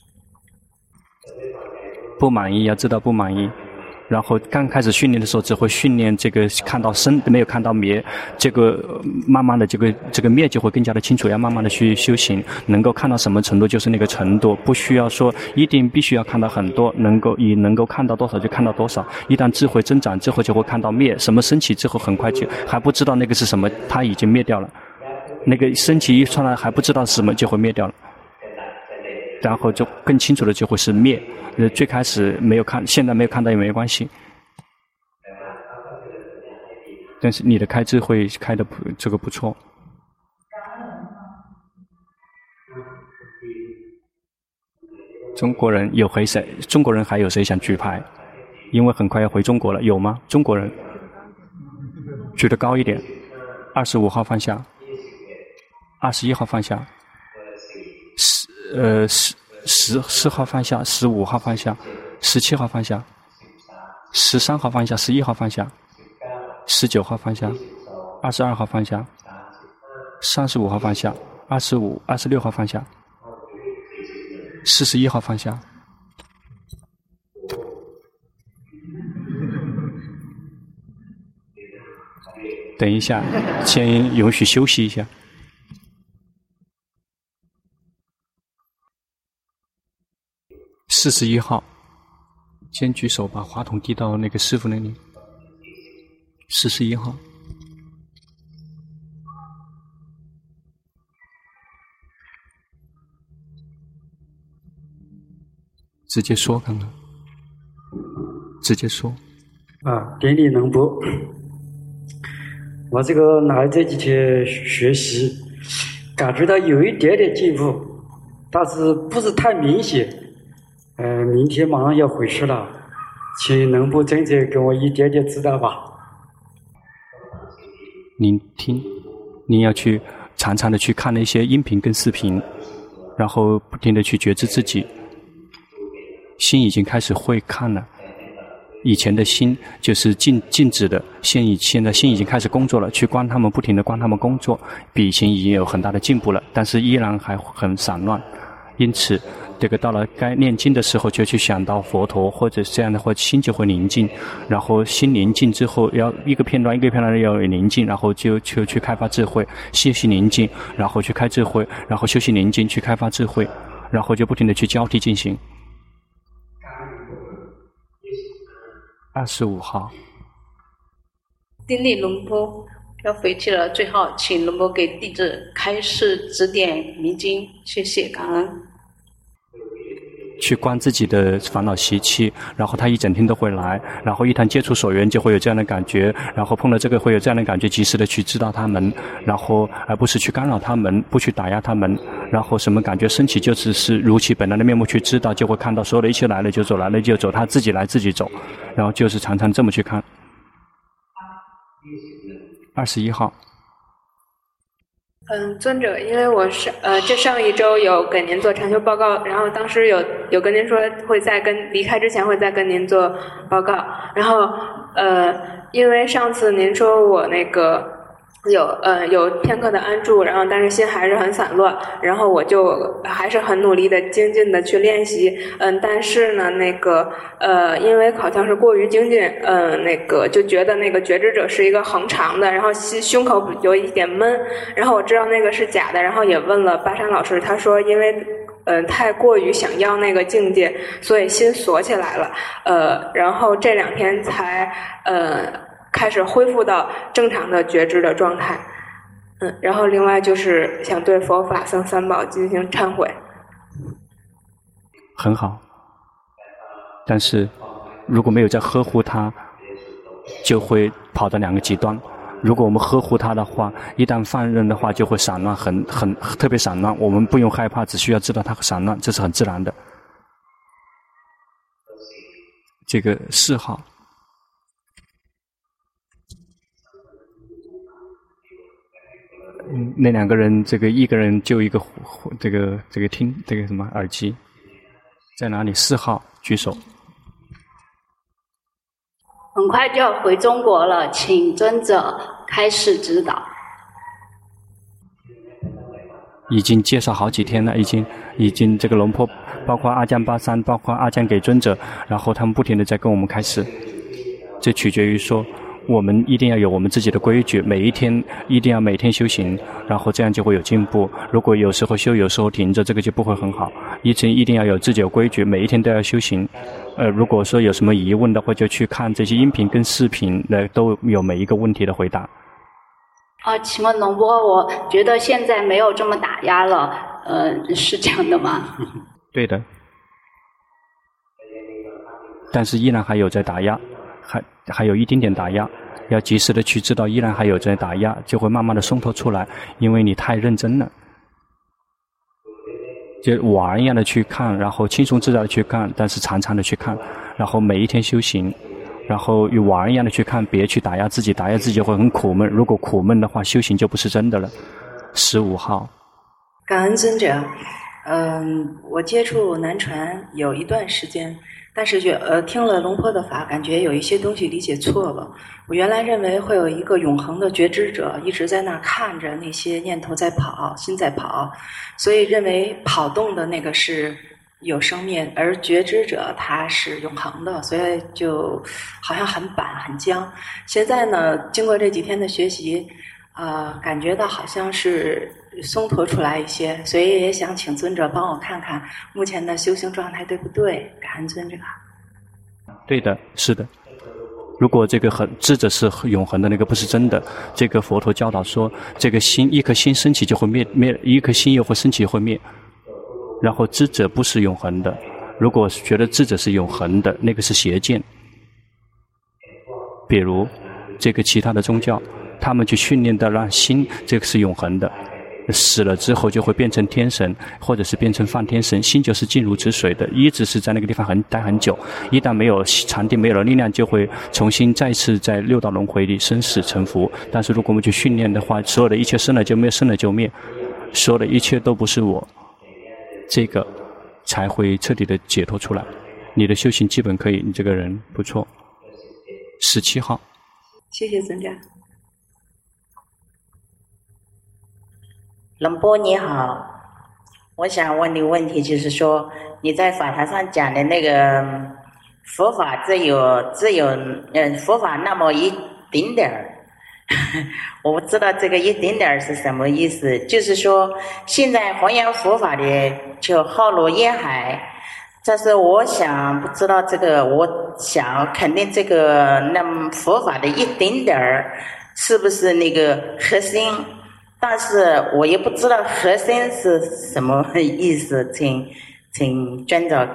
不满意，要知道不满意。然后刚开始训练的时候，只会训练这个看到生，没有看到灭。这个慢慢的，这个这个灭就会更加的清楚。要慢慢的去修行，能够看到什么程度就是那个程度，不需要说一定必须要看到很多，能够以能够看到多少就看到多少。一旦智慧增长之后，就会看到灭。什么升起之后，很快就还不知道那个是什么，它已经灭掉了。那个升起一出来还不知道是什么，就会灭掉了。然后就更清楚的就会是灭。最开始没有看，现在没有看到也没关系。但是你的开智慧开的不这个不错。中国人有回谁？中国人还有谁想举牌？因为很快要回中国了，有吗？中国人举得高一点。二十五号放下，二十一号放下，十呃十。十四号放下，十五号放下，十七号放下，十三号放下，十一号放下，十九号放下，二十二号放下，三十五号放下， 二十五、二十六号放下，四十一号放下。等一下，先允许休息一下。四十一号，先举手，把话筒递到那个师傅那里。四十一号。直接说看看，直接说。 啊，顶礼能波。我这个来这几天学习，感觉到有一点点进步，但是不是太明显。呃，明天马上要回去了，请能波真正给我一点点指导吧。 您听，您要去常常的去看那些音频跟视频，然后不停的去觉知自己。心已经开始会看了，以前的心就是静静止的，现已现在心已经开始工作了，去观他们，不停的观他们工作，比以前已经有很大的进步了，但是依然还很散乱。因此，这个到了该念经的时候，就去想到佛陀，或者这样的话，心就会宁静。然后心宁静之后，要一个片段一个片段要有宁静，然后就就去开发智慧，休息宁静，然后去开智慧，然后休息宁静去开发智慧，然后就不停的去交替进行。二十五号， 顶礼龙波，要回去了，最后请龙波给弟子开示指点迷津，谢谢感恩。 去观自己的烦恼习气，然后他一整天都会来，然后一旦接触所缘就会有这样的感觉，然后碰到这个会有这样的感觉，及时的去知道他们，然后而不是去干扰他们，不去打压他们，然后什么感觉升起就只是如其本来的面目去知道，就会看到所有的一切来了就走，来了就走，他自己来自己走，然后就是常常这么去看。二十一号。 嗯，尊者，因为我是呃，这上一周有给您做禅修报告，然后当时有有跟您说会在跟离开之前会再跟您做报告，然后呃，因为上次您说我那个有呃有片刻的安住，然后但是心还是很散乱，然后我就还是很努力的精进的去练习，嗯，但是呢那个呃因为好像是过于精进，嗯、呃、那个就觉得那个觉知者是一个恒常的，然后心胸口有一点闷，然后我知道那个是假的，然后也问了巴山老师，他说因为嗯、呃，太过于想要那个境界，所以心锁起来了，呃，然后这两天才呃开始恢复到正常的觉知的状态，嗯，然后另外就是想对佛法僧三宝进行忏悔。 很好，但是如果没有在呵护它，就会跑到两个极端。如果我们呵护它的话，一旦放任的话，就会散乱，很很特别散乱。我们不用害怕，只需要知道它散乱，这是很自然的。这个四号。嗯，那两个人，这个一个人就一个这个这个听这个什么耳机，在哪里？四号举手。 很快就要回中国了，请尊者开示指导。 已经介绍好几天了，已经已经这个龙婆，包括阿江巴山，包括阿江给尊者，然后他们不停地在跟我们开示。这取决于说，我们一定要有我们自己的规矩，每一天一定要每天修行，然后这样就会有进步。如果有时候修，有时候停着，这个就不会很好。一直一定要有自己的规矩，每一天都要修行。呃，如果说有什么疑问的话，就去看这些音频跟视频，呃，都有每一个问题的回答。 啊，请问龙波，我觉得现在没有这么打压了，呃，是这样的吗？ 对的，但是依然还有在打压，还还有一丁点打压，要及时的去知道依然还有在打压，就会慢慢的松脱出来，因为你太认真了。就玩一样的去看，然后轻松自在的去看，但是常常的去看，然后每一天修行，然后与玩一样的去看，别去打压自己，打压自己会很苦闷，如果苦闷的话，修行就不是真的了。十五号。 感恩尊者， 嗯，我接触南传有一段时间，但是觉呃听了龙坡的法，感觉有一些东西理解错了。我原来认为会有一个永恒的觉知者一直在那看着那些念头在跑，心在跑，所以认为跑动的那个是有生灭，而觉知者他是永恒的，所以就好像很板很僵。现在呢，经过这几天的学习，呃，感觉到好像是松脱出来一些，所以也想请尊者帮我看看目前的修行状态对不对？感恩尊者。 对的，是的。如果这个很智者是永恒的，那个不是真的。这个佛陀教导说，这个心一颗心升起就会灭，灭一颗心又会升起又会灭。然后智者不是永恒的。如果觉得智者是永恒的，那个是邪见。比如这个其他的宗教，他们去训练的让心这个是永恒的，死了之后就会变成天神，或者是变成梵天神，心就是静如止水的，一直是在那个地方很待很久。一旦没有禅定，没有了力量，就会重新再次在六道轮回里生死沉浮。但是如果我们去训练的话，所有的一切生了就灭，生了就灭，所有的一切都不是我，这个才会彻底的解脱出来。你的修行基本可以，你这个人不错。十七号。 谢谢尊者。 龙波你好，我想问你问题，就是说你在法坛上讲的那个佛法只有只有嗯佛法那么一丁点儿，我不知道这个一丁点儿是什么意思。就是说现在弘扬佛法的就浩如烟海，但是我想不知道这个，我想肯定这个那么佛法的一丁点儿是不是那个核心。但是我也不知道核心是什么意思，请请尊者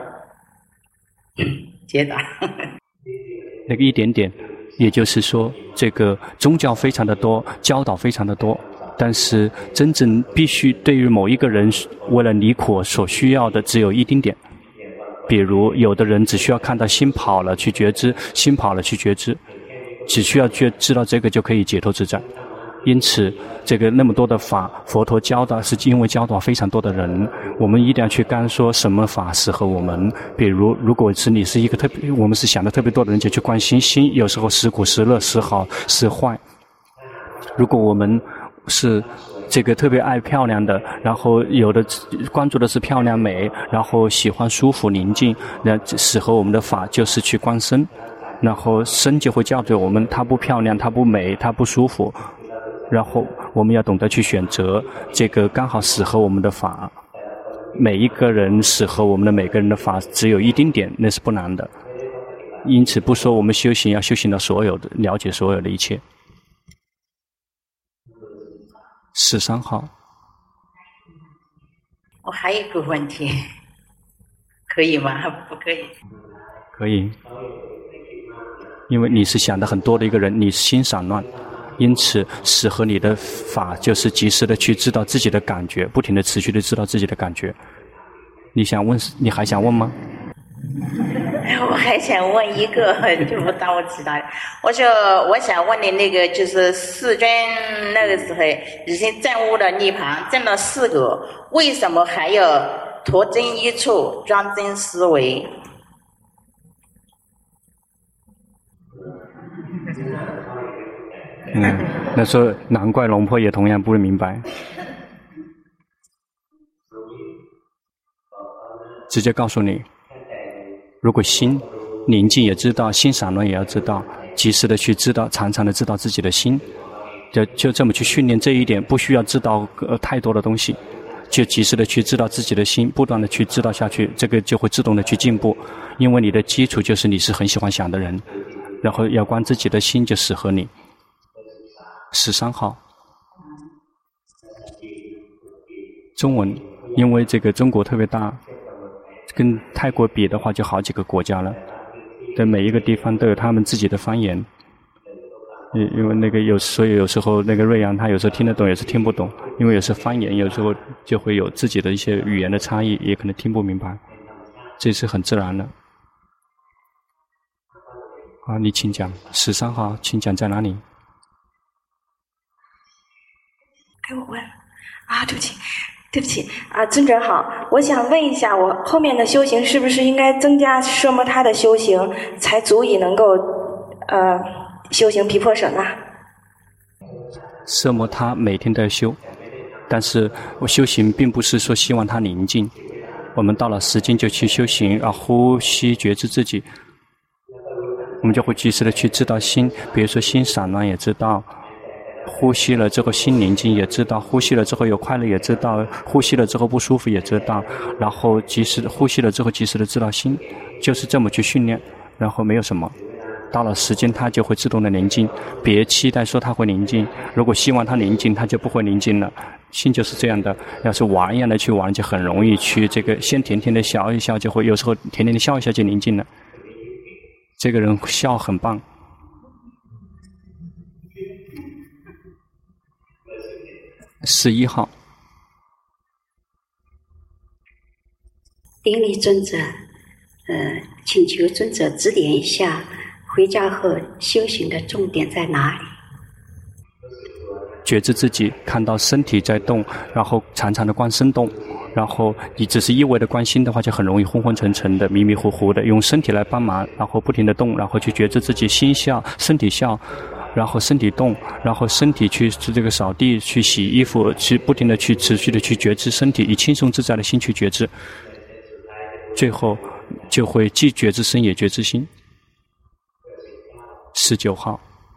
解答。 那个一点点，也就是说，这个宗教非常的多，教导非常的多，但是真正必须对于某一个人为了离苦所需要的只有一丁点。比如，有的人只需要看到心跑了去觉知，心跑了去觉知，只需要觉知道这个就可以解脱自在。因此这个那么多的法，佛陀教的是因为教导非常多的人，我们一定要去干说什么法适合我们。比如如果是你是一个特别，我们是想的特别多的人，就去关心心，有时候时苦时乐，时好时坏。如果我们是这个特别爱漂亮的，然后有的关注的是漂亮美，然后喜欢舒服宁静，那适合我们的法就是去观身，然后身就会教导我们，它不漂亮，它不美，它不舒服，然后我们要懂得去选择这个刚好适合我们的法。每一个人适合我们的每个人的法只有一丁点，那是不难的。因此不说我们修行要修行到所有的，了解所有的一切。十三号。 我还有一个问题，可以吗？不可以。 可以。因为你是想的很多的一个人，你心散乱。因此适合你的法就是及时的去知道自己的感觉，不停的持续的知道自己的感觉。你想问，你还想问吗？ 我还想问一个，就不耽误其他的。我说我想问你那个，就是世尊那个时候已经证悟了涅槃，证了四个，为什么还要脱真一处，专真思维？ 嗯，那说难怪龙婆也同样不明白。直接告诉你，如果心宁静也知道，心散乱也要知道，及时的去知道，常常的知道自己的心，就就这么去训练这一点，不需要知道呃太多的东西，就及时的去知道自己的心，不断的去知道下去，这个就会自动的去进步。因为你的基础就是你是很喜欢想的人，然后要观自己的心就适合你。十三号，中文，因为这个中国特别大，跟泰国比的话就好几个国家了，在每一个地方都有他们自己的方言。因因为那个有，所以有时候那个瑞阳他有时候听得懂，有时候听不懂，因为有时候方言有时候就会有自己的一些语言的差异，也可能听不明白，这是很自然的。好，你请讲。十三号，请讲在哪里？ 给我问啊，对不起， 对不起啊，尊者好，我想问一下，我后面的修行是不是应该增加奢摩他的修行，才足以能够呃修行毗婆舍那？ 奢摩他每天都要修，但是我修行并不是说希望它宁静，我们到了时间就去修行，啊，呼吸觉知自己，我们就会及时的去知道心，比如说心散乱也知道。呼吸了之后心宁静也知道，呼吸了之后有快乐也知道，呼吸了之后不舒服也知道，然后及时呼吸了之后及时的知道心，就是这么去训练，然后没有什么，到了时间它就会自动的宁静，别期待说它会宁静，如果希望它宁静它就不会宁静了，心就是这样的，要是玩一样的去玩就很容易去这个先甜甜的笑一笑就会，有时候甜甜的笑一笑就宁静了，这个人笑很棒。十一号， 顶礼尊者，呃，请求尊者指点一下，回家后修行的重点在哪里？ 觉知自己，看到身体在动，然后常常的观身动，然后你只是一味的观心的话，就很容易昏昏沉沉的、迷迷糊糊的。用身体来帮忙，然后不停的动，然后去觉知自己心笑、身体笑。然后身体动，然后身体去这个扫地、去洗衣服，去不停的去持续的去觉知身体，以轻松自在的心去觉知，最后就会既觉知身也觉知心。十九号，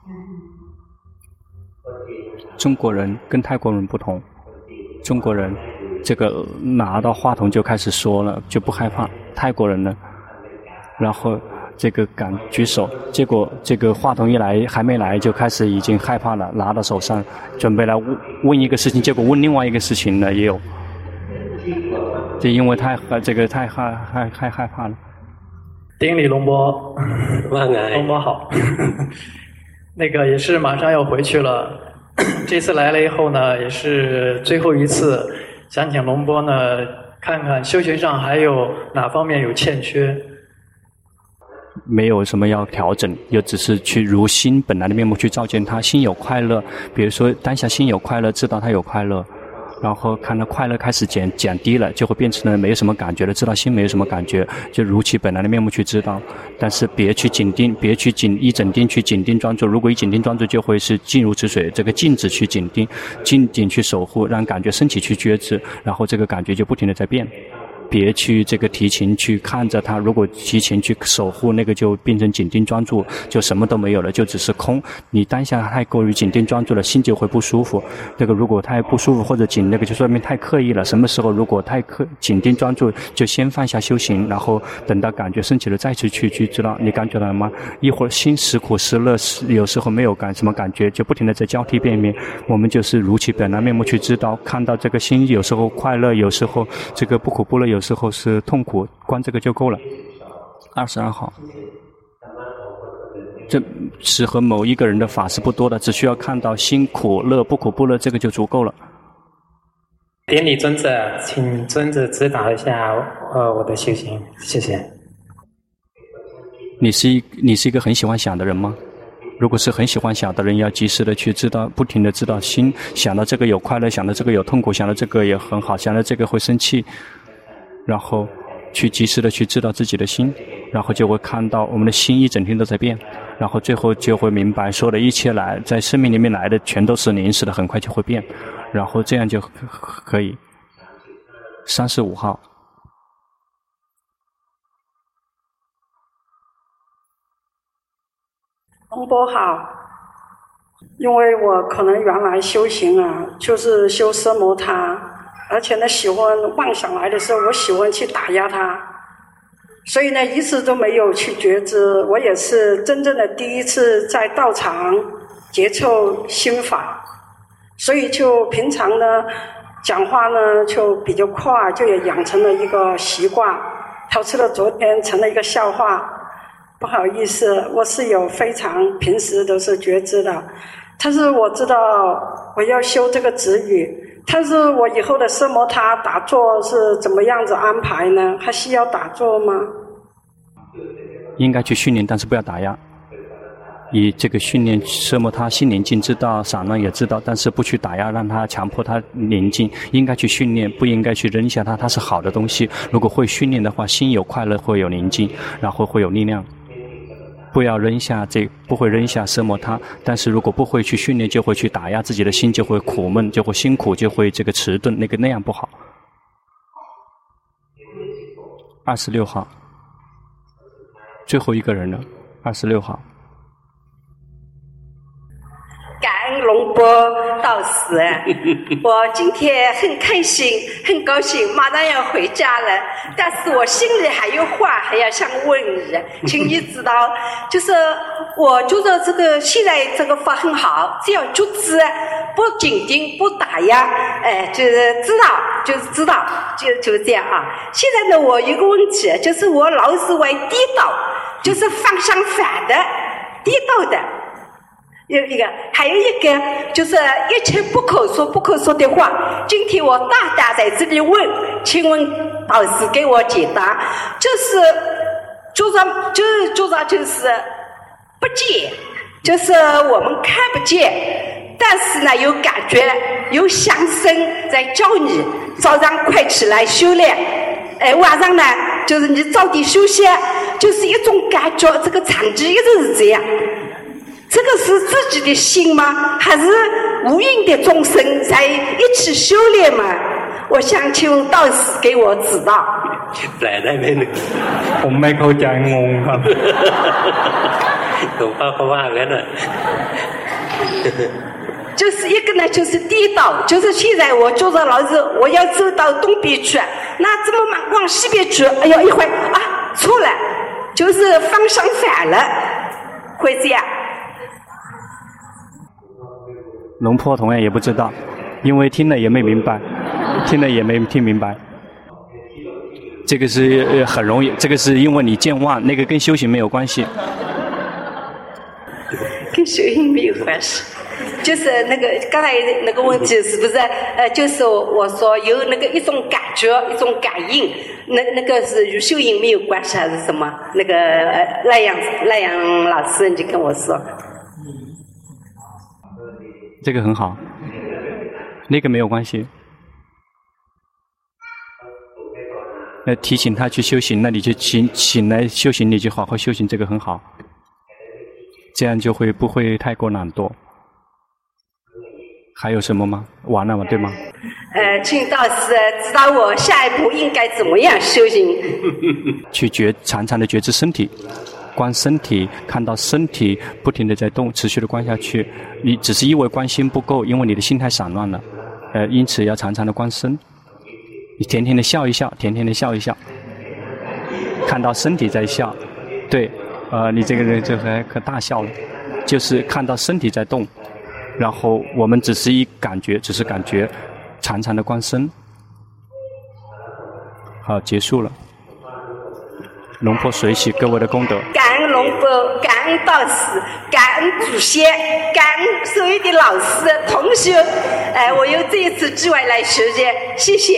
中国人跟泰国人不同，中国人这个拿到话筒就开始说了，就不害怕，泰国人呢，然后这个敢举手，结果这个话筒一来还没来就开始已经害怕了，拿到手上准备来问问一个事情，结果问另外一个事情呢也有，就因为太这个太害害害害怕了。 顶礼龙波，龙波好，那个也是马上要回去了，这次来了以后呢，也是最后一次，想请龙波呢看看修行上还有哪方面有欠缺。 没有什么要调整，也只是去如心本来的面目去照见它。心有快乐，比如说当下心有快乐，知道它有快乐，然后看到快乐开始减减低了，就会变成了没有什么感觉了，知道心没有什么感觉，就如其本来的面目去知道。但是别去紧盯，别去紧一整盯去紧盯专注，如果一紧盯专注就会是静如止水，这个静止去紧盯，静静去守护，让感觉升起去觉知，然后这个感觉就不停地在变。别去这个提琴去看着它，如果提琴去守护那个就变成紧盯专注，就什么都没有了，就只是空。你当下太过于紧盯专注了，心就会不舒服。那个如果太不舒服或者紧，那个就说明太刻意了。什么时候如果太刻紧盯专注，就先放下修行，然后等到感觉升起了再去去去知道。你感觉到了吗？一会儿心时苦时乐，有时候没有感什么感觉，就不停地在交替变面。我们就是如其本来面目去知道，看到这个心有时候快乐，有时候这个不苦不乐，有时候是痛苦，观这个就够了。二十二号，这适合某一个人的法是不多的，只需要看到心苦乐不苦不乐，这个就足够了。 典礼尊者，请尊者指导一下呃我的修行，谢谢。 你是一你是一个很喜欢想的人吗？如果是很喜欢想的人，要及时的去知道，不停的知道心想到这个有快乐，想到这个有痛苦，想到这个也很好，想到这个会生气，然后去及时的去知道自己的心，然后就会看到我们的心一整天都在变，然后最后就会明白，所有的一切来在生命里面来的全都是临时的，很快就会变，然后这样就可以。三十五号。 龙波好，因为我可能原来修行啊，就是修奢摩他，而且呢，喜欢妄想来的时候，我喜欢去打压它，所以呢，一直都没有去觉知。我也是真正的第一次在道场接触心法，所以就平常呢，讲话呢就比较快，就也养成了一个习惯，导致了昨天成了一个笑话。不好意思，我是有非常平时都是觉知的，但是我知道我要修这个止语，但是我以后的奢摩他打坐是怎么样子安排呢？还需要打坐吗？ 应该去训练，但是不要打压。 以这个训练摄摩他心宁静知道，散乱也知道，但是不去打压，让他强迫他宁静。应该去训练，不应该去扔下它，它是好的东西。如果会训练的话，心有快乐，会有宁静，然后会有力量。不要扔下这，不会扔下摄摩他。但是如果不会去训练，就会去打压自己的心，就会苦闷，就会辛苦，就会这个迟钝，那个那样不好。二十六号，最后一个人了，二十六号。 感恩龙波导师，我今天很开心，很高兴，马上要回家了。但是我心里还有话还要想问你，请你知道，就是我觉得这个现在这个法很好，只要觉知，不紧盯，不打压，哎，就是知道，就是知道，就就这样啊。现在呢，我有个问题，就是我老是会颠倒，就是方向反的，颠倒的。有一个，还有一个就是一切不可说不可说的话。今天我大大在这里问，请问导师给我解答，就是就说就是就说就是不见，就是我们看不见，但是呢有感觉，有响声在叫你早上快起来修炼，哎，晚上呢就是你早点休息，就是一种感觉，这个场景一直是这样。这个是自己的心吗？还是无垠的众生在一起修炼吗？我想请导师给我指导。 แปลได้ไหมเนี่ยผมไม่เข้าใจงงครับหลวงพ่อเขาว่างั้นน่ะ就是一个呢，就是颠倒，就是现在我觉得老是我要走到东边去，那怎么往往西边去？哎呦，一会啊错了，就是方向反了，会这样。 龙婆同样也不知道，因为听了也没明白，听了也没听明白。这个是很容易，这个是因为你健忘，那个跟修行没有关系。 跟修行没有关系，就是那个刚才那个问题是不是？呃，就是我说有那个一种感觉，一种感应，那那个是与修行没有关系还是什么？那个赖阳赖阳老师你就跟我说。 这个很好，那个没有关系。那提醒他去修行，那你就请请来修行，你就好好修行，这个很好。这样就会不会太过懒惰。还有什么吗？完了吗？对吗？ 呃，请导师指导我下一步应该怎么样修行。 去觉常常的觉知身体。观身体，看到身体不停地在动，持续地观下去。你只是因为观心不够，因为你的心太散乱了，呃，因此要常常地观身。你甜甜地笑一笑，甜甜地笑一笑，看到身体在笑，对，呃，你这个人就还可大笑了，就是看到身体在动，然后我们只是一感觉，只是感觉，常常地观身。好，结束了。龙婆随喜各位的功德， 感恩龙婆，感恩道师，感恩祖先，感恩所有的老师同学。哎，我有这一次机会来学习，谢谢。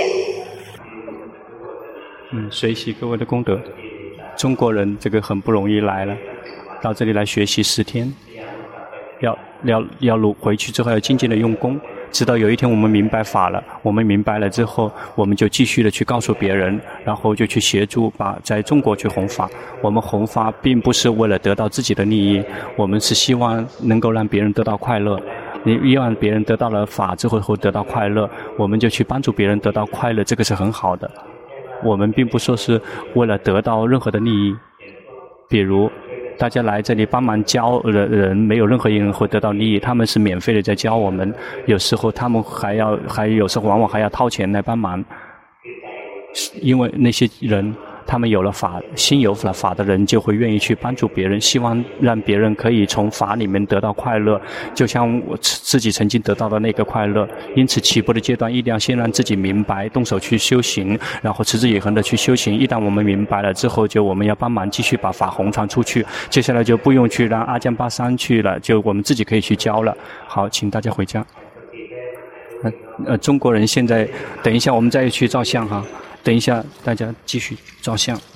嗯，随喜各位的功德。中国人这个很不容易来了，到这里来学习十天，要要要录回去之后要静静的用功。直到有一天我们明白法了，我们明白了之后，我们就继续的去告诉别人，然后就去协助把在中国去弘法。我们弘法并不是为了得到自己的利益，我们是希望能够让别人得到快乐。你希望别人得到了法之后会得到快乐，我们就去帮助别人得到快乐，这个是很好的。我们并不说是为了得到任何的利益，比如大家来这里帮忙教人人，没有任何一个人会得到利益，他们是免费的在教我们，有时候他们还要还有时候往往还要掏钱来帮忙，因为那些人他们有了法，心有了法的人就会愿意去帮助别人，希望让别人可以从法里面得到快乐，就像我自己曾经得到的那个快乐。因此起步的阶段一定要先让自己明白，动手去修行，然后持之以恒的去修行。一旦我们明白了之后，就我们要帮忙继续把法弘传出去，接下来就不用去让阿江巴桑去了，就我们自己可以去教了。好，请大家回家。呃呃，中国人现在等一下我们再去照相哈。等一下，大家继续照相。